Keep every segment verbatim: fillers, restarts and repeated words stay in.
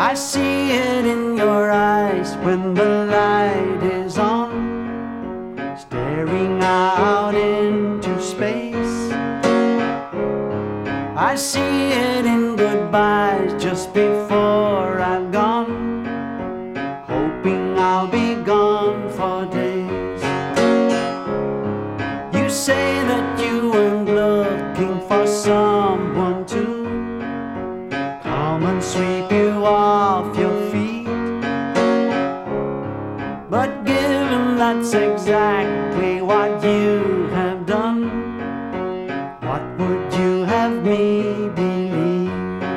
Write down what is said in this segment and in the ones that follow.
I see it in your eyes when the light is on, staring out into space. I see it in goodbyes just before I've gone, hoping I'll be gone for days. You say that you weren't looking for someone to come and sweep you off your feet, but given that's exactly what you have done, what would you have me believe?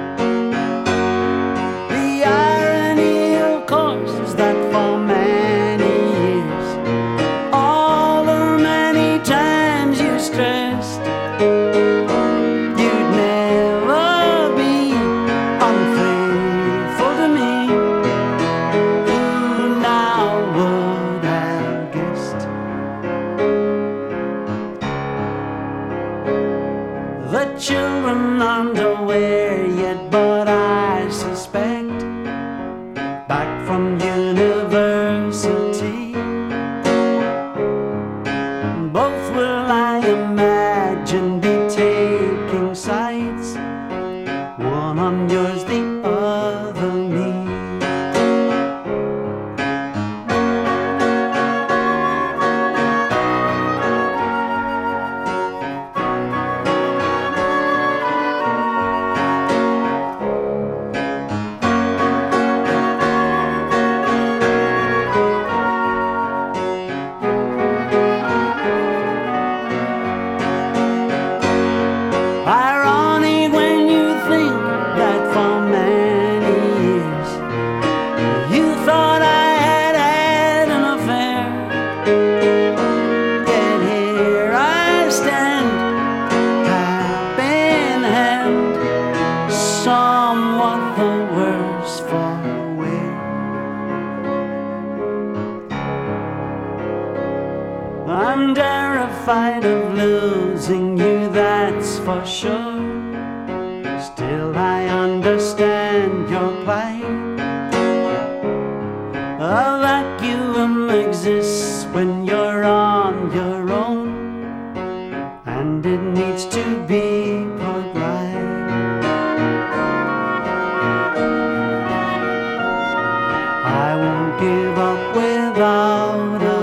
The irony, of course, is that for many years, all the many times you stressed you'd never be unfaithful to me, who now would have guessed? The children aren't aware yet, but I suspect back from university, both will, I imagine, be taking sides, one on yours, the other me. Ironic when you think that for many years you thought I had had an affair, yet here I stand, cap in hand, somewhat the worse for wear. I'm terrified of losing you, that's for sure. Still I understand your plight. A vacuum exists when you're on your own, and it needs to be put right. I won't give up without a